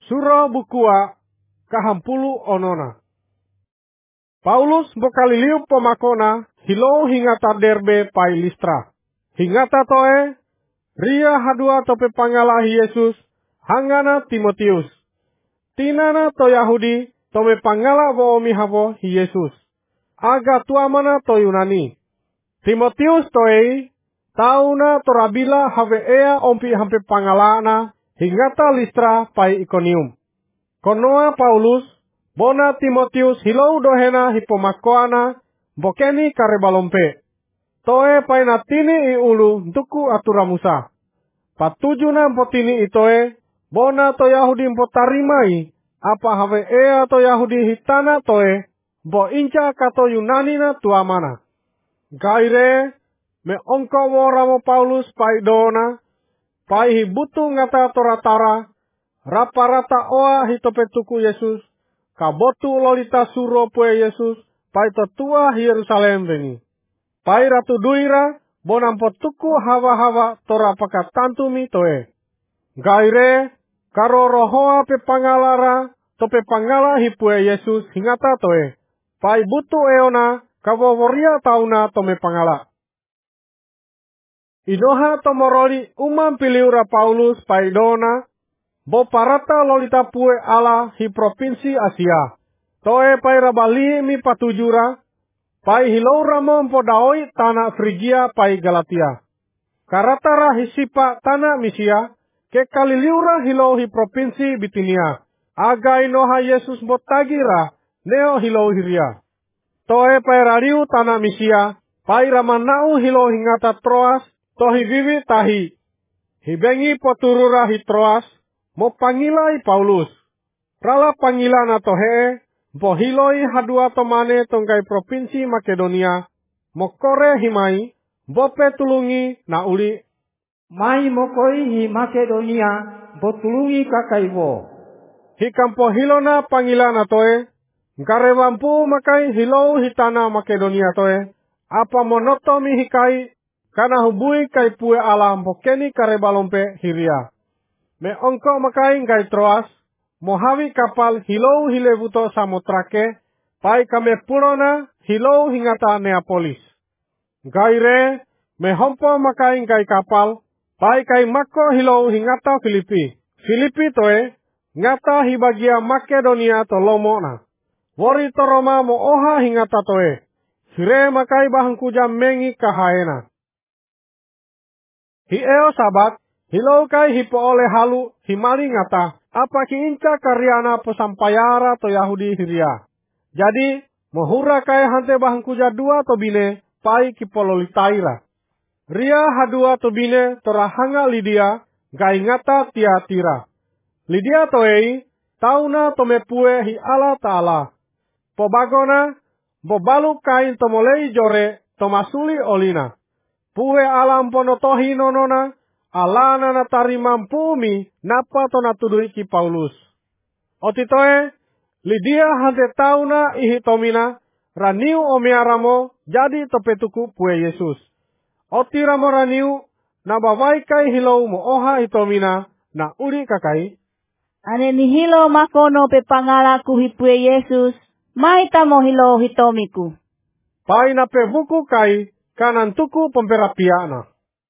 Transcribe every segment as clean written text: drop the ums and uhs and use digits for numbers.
Sura bukua kahampulu onona. Paulus bokaliliu pemakona hilou hingata Derbe pai Listra. Hingata toe ria hadua tope pangalahi Yesus hangana Timotius. Tinana to Yahudi tome pangala boomi havo hi Yesus. Aga tuamana to Yunani. Timotius toei tauna torabila have ea ompi hampe pangalana hingata Listra pai Ikonium. Konoa Paulus bona Timotius hilou dohena hipomakoana bokeni karebalompe. Toe pai natini I ulu ntuku atura Musa. Patujuna mpotini itoe bona to Yahudi mpotarimai apa have ea to Yahudi hitana toe bo inca kato Yunani na tuamana. Gaire me ongko woramo Paulus pai dona pai hibutu ngata toratara rapa-rata oa hitopetuku Yesus kabotu lolita suro pue Yesus pai totua Yerusalem beni. Pai ratu duira bonampo tuku hawa-hawa torapaka tantumi toe. Gaire karo rohoa pe pangalara tope pangala hipue Yesus hingata toe. Pai butu eona kawoworia tauna tome pangala. Inoha tomoroli umam piliura Paulus pai dona bo parata lolita pue ala hi provinsi Asia. Toe pai rabali mi patujura pai hilou ramo mpodaoi tanah Frigia pai Galatia. Karatara hisipa tanah Misia ke kaliliura hilou hi provinsi Bitinia. Aga inoha Yesus botagira neo hilou hiria. Toe pai rariu tanah Misia pai ramanau hilou hingata Troas tohi vivi tahi. Hibengi poturura hi Troas mo pangilai Paulus. Rala pangilana tohe bo hiloi hadua tomane tongkai provinsi Makedonia mo kore himai bope tulungi na uli. Mai mokoi hi Makedonia bo tulungi kakaiwo. Hikampo hilona pangilana toe garewampu makai hilou hitana Makedonia toe apa monotomi hikai kana hubui kai pue alam bokeni karebalompe hiria. Me ongko makai ngai Troas mohawi kapal hilou hilebuto samotrake pai kame purona hilou hingata Neapolis. Gaire me hompo makai ngai kapal pai kai mako hilou hingata Filipi. Filipi toe ngata hibagia Makedonia to lomona. Wori to Roma mo oha hingata toe. Hire makai bahangkuja mengi kahaena. Hi eo sabat hilou kai hipo ole halu himali ngata apa ki inca karyana pesampayara to Yahudi hiria. Jadi mohura kai hante bahangkuja dua to bine pai ki pololitaira. Ria hadua to bine torahanga Lidia gai ngata Tiatira. Lidia toei tauna to mepue hi ala taala. Pobagona bobalu kain to molei jore to masuli olina. Pue alam ponotohi nonona alana na tarimampumi napa to natudui ki Paulus. Otitoe Lidia hante tauna ihitomina raniu omearamo jadi topetuku pue Yesus. Oti ramo raniu na bawai kai hilou mo oha hitomina na uri kakai. Ane ni hilo makono pe pangalaku hipue Yesus mai tamo hilo hitomiku. Pai na pe buku kai kanan tuku pemperapiana.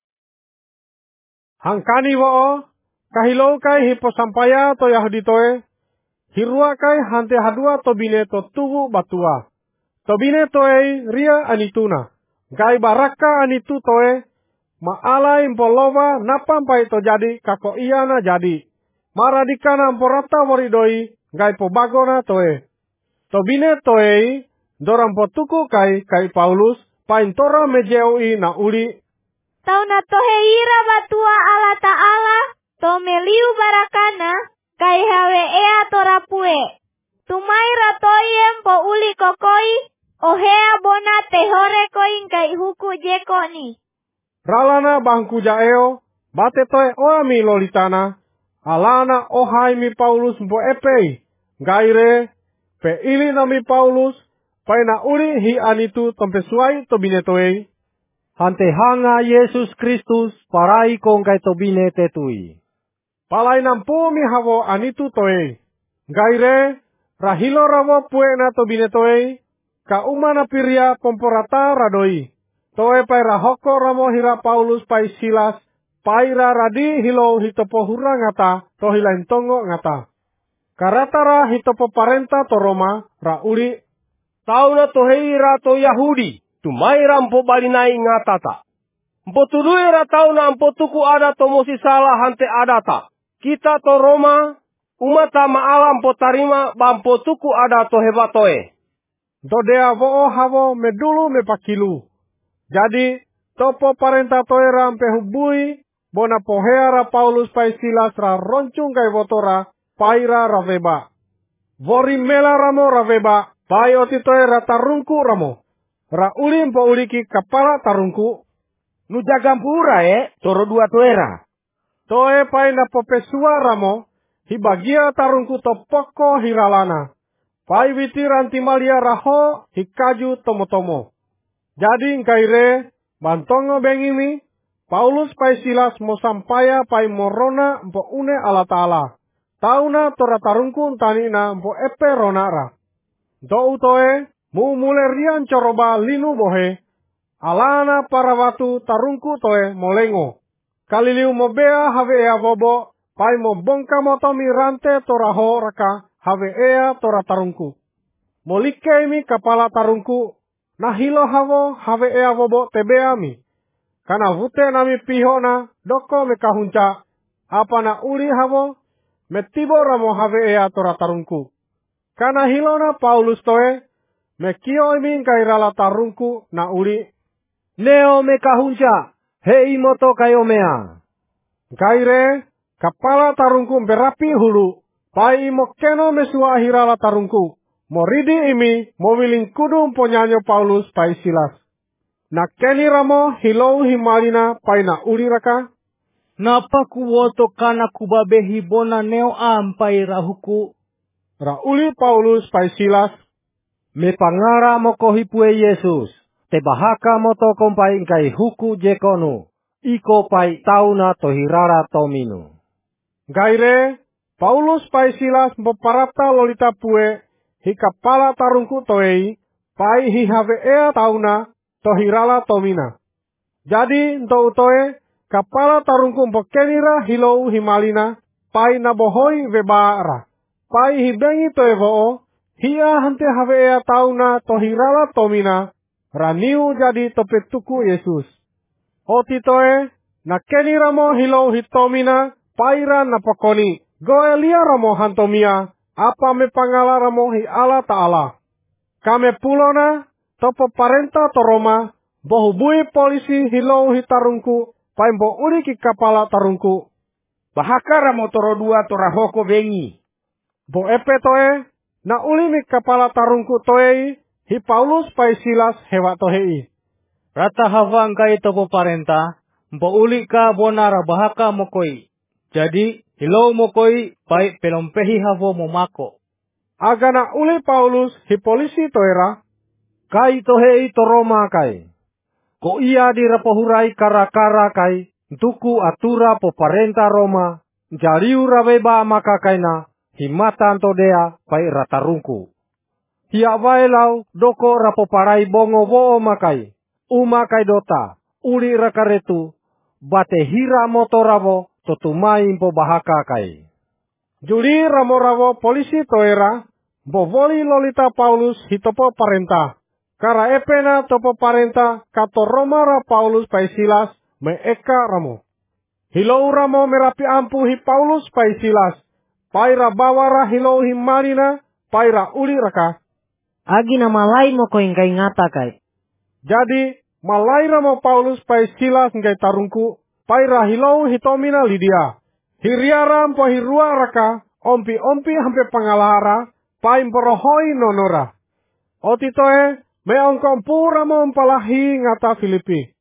Hangkani wo kahilo kai hipo sampaya to Yahudi toe. Hirua kai hante hadua to bine to tubu batua. To bine toe ria anituna. Gai baraka anitu toe maala impolova napampai to jadi kako iana jadi. Maradikana mporata woridoi gai pobagona toe. To bine toe dorang potuku kai Paulus paintora mejeui na uli. Tauna tohe ira batua ala ta'ala, to meliu barakana, kai hawe ea torapue. Tumai ratoyem po uli kokoi, ohea bona tehore koin kai huku jekoni. Ralana bangku jaeo, bate toe oami lolitana, alana ohai mi Paulus mpo epei, gaire, pe ili nami Paulus, paina uli hi anitu tompesuai to binetoei. Hante hanga Yesus Kristus parai kong kai tobine tetui. Palai nampu mi hawo anitu toe. Gaire, rahilo ramo pue na tobine toe, ka umana piria pomporata radoi. Toe pai rahoko ramo hira Paulus pai Silas, pai radi hilo hitopo hura ngata, to hilain tongo ngata. Karatara hitopo parenta to Roma, ra uli. Tauna to heira to Yahudi, tumai rampo balinai ngatata. Mpo tudui ra tauna mpo tuku ada to mosi salah hante adata. Kita to Roma, umata maala mpo tarima bampo tuku ada to hebatoe. Dodea voo havo medulu me pakilu. Jadi, topo parenta toera mpe hubui, bona poheara Paulus pai Silas ra roncung kai votora, paira raveba. Vori mela ramo raveba, pai oti toera tarungku ramo. Ra uli mpo uliki kapala tarungku. Nu jagampura toro dua toera. Toe pai na popesua ramo, hibagia tarungku topoko hiralana. Pai witi rantimalia raho, hikaju tomo-tomo. Jadi ngkaire, bantongo bengimi, Paulus pai Silas mo sampaya pai morona mpo une ala ta'ala. Tauna tora tarungku tanina mpo epe ronara. Do utoe, mu mule rian coroba linu bohe, alana para watu tarungku toe molengo. Kaliliu mo bea have ea bobo, pai mo bongka motomi rante toraho raka have ea tora tarungku. Molike mi kapala tarungku, nahilo havo have ea bobo tebeami. Kana vute nami pihona doko me kahunca, apa na uli havo, metibo ramo have ea tora tarungku. Kana hilona Paulus toe, me kio imi kairala tarungku na uli. Neo me kahunca, hei moto kayomea. Kaire, kapala tarungku berapi hulu, pai mo keno mesua hirala tarungku. Moridi imi, mowiling kudum ponyanyo Paulus pai Silas. Na keni ramo hilou himalina pai na uli raka. Napa kuwoto kana kubabehi bona neo ampai rahuku. Ra uli Paulus pai Silas. Me pangara moko hipue Yesus. Te bahaka moto kompai kai huku jekonu. Iko pai tauna tohirara tominu. Gaire, Paulus pai Silas mpoparata lolita pue. Hi kapala tarungku toei, pai hi have ea tauna, tohirala tomina. Jadi, ento utoe, kapala tarungku mpokenira hilou himalina, pai nabohoi webara. Pai hi bengi toe voo, hia hante have ea tauna tohirala tomina, raniu jadi topetuku Yesus. Oti toe, nakenira mo hilou hitomina, paira napokoni, goelia ramo hantomia, apa me pangalara mo hi ala ta'ala. Kame pulona, topo parenta to Roma, bohubui polisi hilou hi tarungku, paimbo uri ki kapala tarungku. Bahakara mo toro dua torahoko bengi. Bo epe toe, na uli mi kapala tarungku toei, hi Paulus pai Silas hewa tohei. Rata havang kai topo parenta, mpo uli ka bonara bahaka mokoi. Jadi, hilou mokoi pai pelompehi havo momako. Agana uli Paulus hi polisi toera. Kai tohei to Roma kai. Ko ia dirapohurai kara-kara kai. Tuku atura po parenta Roma. Jariu raweba maka kaina. Himatan todea pai ratarungku. Hia wailau doko rapoparai bongo voo makai. Umakai dota. Uli rakaretu. Bate hira motoravo. Totumai mpo bahaka kai. Juli ramo-ramo polisi toera, bovoli lolita Paulus hitopo parenta. Kara epena topo parenta kato Romara Paulus pai Silas me eka ramo. Hilou ramo merapi ampu hi Paulus pai Silas. Paira bawara hilou hi marina, paira uli raka. Agi na malai mo ko ingkay ngata kai. Jadi, malai ramo Paulus pai Silas ngai tarungku. Paira hilou hitomina Lydia. Hiriara mpo hirua raka, ompi-ompi hampe pangalara, paim porohoi nonora. Otitoe, me ongkom pura mo mpalahi ngata Filipi.